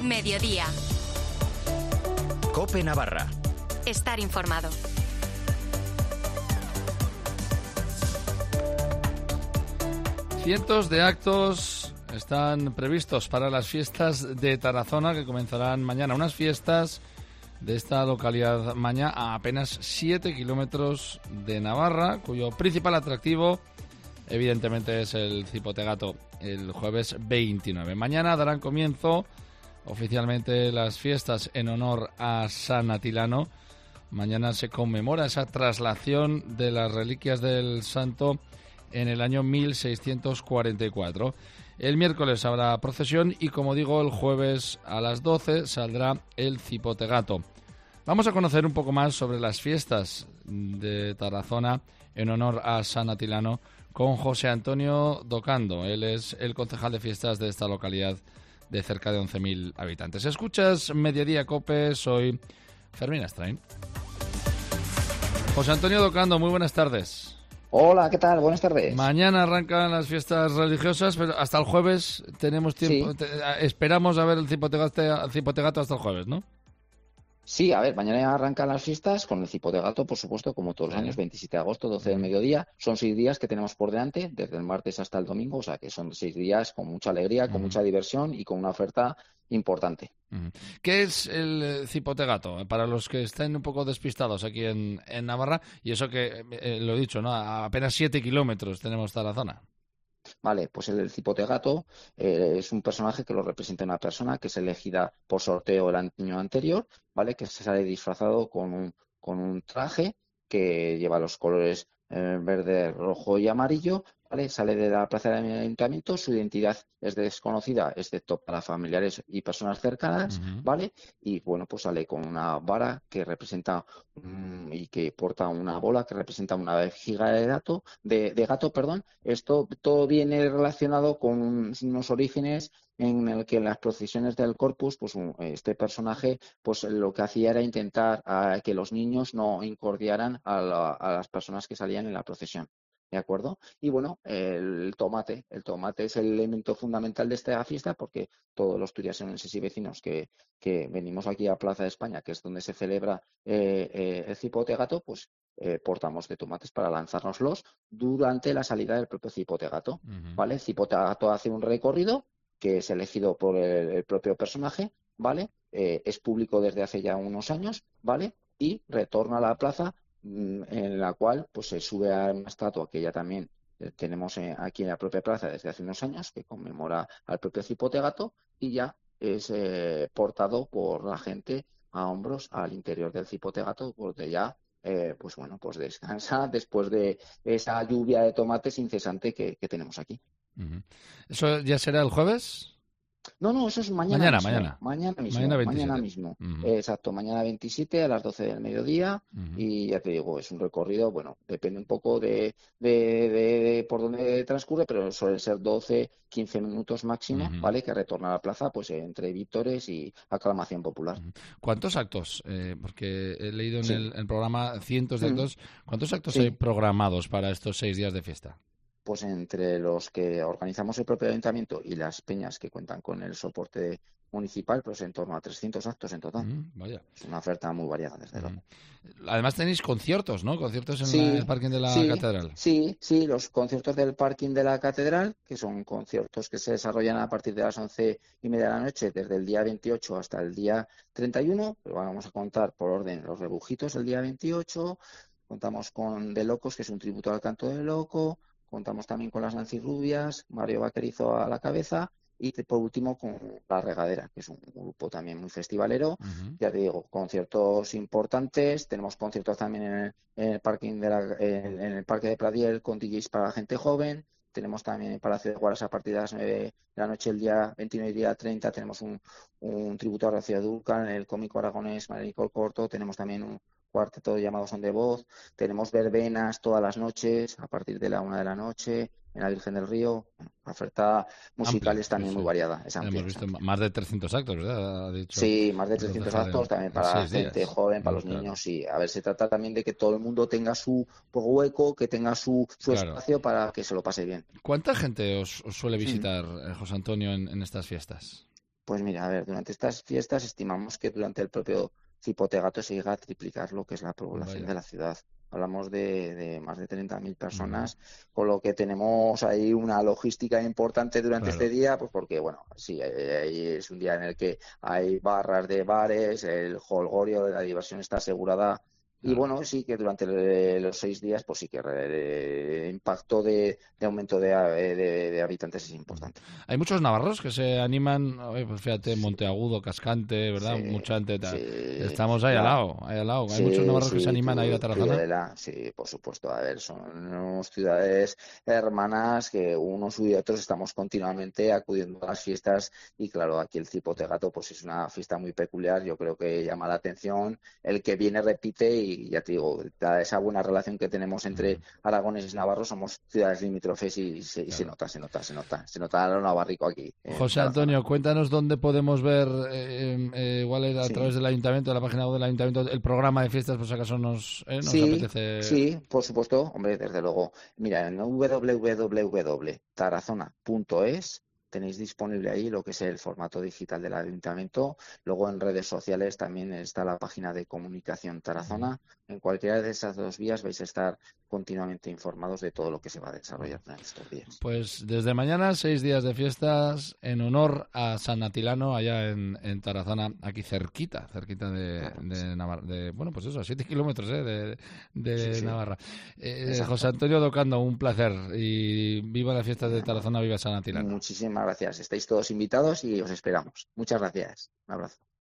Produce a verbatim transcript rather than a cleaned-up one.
Mediodía. COPE Navarra. Estar informado. Cientos de actos están previstos para las fiestas de Tarazona que comenzarán mañana. Unas fiestas de esta localidad mañana a apenas siete kilómetros de Navarra, cuyo principal atractivo evidentemente es el Cipote Gato, el jueves veintinueve. Mañana darán comienzo oficialmente las fiestas en honor a San Atilano. Mañana se conmemora esa traslación de las reliquias del santo en el año mil seiscientos cuarenta y cuatro. El miércoles habrá procesión y, como digo, el jueves a las doce saldrá el Cipote Gato. Vamos a conocer un poco más sobre las fiestas de Tarazona en honor a San Atilano con José Antonio Docando. Él es el concejal de fiestas de esta localidad de cerca de once mil habitantes. Escuchas Mediodía COPE, soy Fermín Astrain. José Antonio Docando, muy buenas tardes. Hola, ¿qué tal? Buenas tardes. Mañana arrancan las fiestas religiosas, pero hasta el jueves tenemos tiempo. Sí. Te, esperamos a ver el Cipote Gato, Cipote Gato hasta el jueves, ¿no? Sí, a ver, mañana arrancan las fiestas con el Cipote Gato, por supuesto, como todos los años, veintisiete de agosto, doce del mediodía. Son seis días que tenemos por delante, desde el martes hasta el domingo, o sea que son seis días con mucha alegría, con uh-huh. mucha diversión y con una oferta importante. Uh-huh. ¿Qué es el Cipote Gato? Para los que estén un poco despistados aquí en, en Navarra, y eso que, eh, lo he dicho, ¿no? A apenas siete kilómetros tenemos Tarazona. Vale, pues el Cipote Gato eh, es un personaje que lo representa una persona que es elegida por sorteo el año anterior, ¿vale? Que se sale disfrazado con un, con un traje que lleva los colores eh, verde, rojo y amarillo, ¿vale? Sale de la plaza del ayuntamiento, su identidad es desconocida, excepto para familiares y personas cercanas, uh-huh. ¿vale? Y bueno, pues sale con una vara que representa um, y que porta una bola que representa una vejiga de gato, de, de gato, perdón. Esto todo viene relacionado con unos orígenes en el que en las procesiones del Corpus, pues este personaje, pues lo que hacía era intentar a, que los niños no incordiaran a, la, a las personas que salían en la procesión. ¿De acuerdo? Y bueno, el tomate. El tomate es el elemento fundamental de esta fiesta porque todos los turiasenses y vecinos que, que venimos aquí a Plaza de España, que es donde se celebra eh, eh, el Cipote Gato, pues eh, portamos de tomates para lanzárnoslos durante la salida del propio Cipote Gato. Uh-huh. ¿Vale? El Cipote Gato hace un recorrido que es elegido por el, el propio personaje, ¿vale? Eh, es público desde hace ya unos años, ¿vale? Y retorna a la plaza en la cual pues se sube a una estatua que ya también tenemos aquí en la propia plaza desde hace unos años, que conmemora al propio Cipote Gato, y ya es eh, portado por la gente a hombros al interior del Cipote Gato, porque ya eh, pues bueno, pues descansa después de esa lluvia de tomates incesante que, que tenemos aquí. Uh-huh. ¿Eso ya será el jueves? No, no, eso es mañana mañana, mismo. Mañana, mañana mismo. Mañana, mañana mismo. Uh-huh. Eh, exacto, mañana veintisiete a las doce del mediodía. Uh-huh. Y ya te digo, es un recorrido, bueno, depende un poco de, de, de, de por dónde transcurre, pero suele ser doce, quince minutos máximo, uh-huh. ¿vale? Que retorna a la plaza, pues entre vítores y aclamación popular. Uh-huh. ¿Cuántos actos? Eh, porque he leído en, sí. el, el programa cientos de actos. Uh-huh. ¿Cuántos actos sí. hay programados para estos seis días de fiesta? Pues entre los que organizamos el propio ayuntamiento y las peñas que cuentan con el soporte municipal, pues en torno a trescientos actos en total. Mm, vaya. Es una oferta muy variada, desde luego. Mm. Además tenéis conciertos, ¿no? Conciertos en sí, la, el parking de la sí, catedral. Sí, sí, los conciertos del parking de la catedral, que son conciertos que se desarrollan a partir de las once y media de la noche, desde el día veintiocho hasta el día treinta y uno, pero vamos a contar por orden los rebujitos el día veintiocho, contamos con De Locos, que es un tributo al canto de loco. Contamos también con las Nancy Rubias, Mario Vaquerizo a la cabeza y por último con La Regadera, que es un grupo también muy festivalero. Uh-huh. Ya te digo, conciertos importantes. Tenemos conciertos también en el, en el parking de la, en, en el Parque de Pradiel con D Js para la gente joven. Tenemos también en Palacio de Guaras a partir de las nueve de la noche el día veintinueve y día treinta. Tenemos un, un tributo a Rocío Dúrcal en el cómico aragonés María Nicole Corto. Tenemos también un cuarteto llamado Son de Voz, tenemos verbenas todas las noches, a partir de la una de la noche, en la Virgen del Río. La oferta musical Amplia, es también sí, muy variada. Es amplia, hemos visto es más de trescientos actos, ¿verdad? Ha dicho, sí, más de trescientos actos, también para la gente días. joven, para los claro. niños, sí. A ver, se trata también de que todo el mundo tenga su hueco, que tenga su, su claro. espacio para que se lo pase bien. ¿Cuánta gente os, os suele visitar, mm. José Antonio, en, en estas fiestas? Pues mira, a ver, durante estas fiestas estimamos que durante el propio Cipote Gato se llega a triplicar lo que es la población Vaya. de la ciudad. Hablamos de, de más de treinta mil Ujú. personas, con lo que tenemos ahí una logística importante durante Claro. este día, pues porque, bueno, sí, eh, ahí es un día en el que hay barras de bares, el jolgorio de la diversión está asegurada. Y Claro. bueno, sí que durante el- los seis días, pues sí que el impacto de, de aumento de, de- de habitantes es Ujú. importante. Hay muchos navarros que se animan, oye, pues fíjate, Sí, Monteagudo, Cascante, ¿verdad? sí, Mucha gente, tal. sí, Estamos ahí al la, lado, ahí al lado. Hay muchos sí, navarros que se sí, animan a ir a tu, Tarazona. Tudela, sí, por supuesto. A ver, son unas ciudades hermanas que unos y otros estamos continuamente acudiendo a las fiestas y claro, aquí el Cipote Gato pues es una fiesta muy peculiar, yo creo que llama la atención, el que viene repite y ya te digo, da esa buena relación que tenemos entre Ujú. aragoneses y navarros, somos ciudades limítrofes y se, y se Claro. nota, se nota, se nota, se nota lo navarrico aquí en José Tarazona. Antonio, cuéntanos dónde podemos ver, eh, em, eh, igual es a Sí. través del ayuntamiento, de la página web del ayuntamiento, el programa de fiestas, por si acaso nos, eh, nos Sí, apetece. sí, por supuesto, hombre, desde luego. Mira, en w w w punto tarazona punto es tenéis disponible ahí lo que es el formato digital del ayuntamiento. Luego en redes sociales también está la página de comunicación Ujú. Tarazona. En cualquiera de esas dos vías vais a estar continuamente informados de todo lo que se va a desarrollar en estos días. Pues desde mañana, seis días de fiestas en honor a San Atilano, allá en, en Tarazona, aquí cerquita, cerquita de, Claro, sí, de Navarra. De, bueno, pues eso, a siete kilómetros eh, de, sí, de sí, Navarra. Eh, José exacto. Antonio Docando, un placer. Y viva las fiestas de Venga, Tarazona, viva San Atilano. muchísimas gracias. Estáis todos invitados y os esperamos. Muchas gracias. Un abrazo.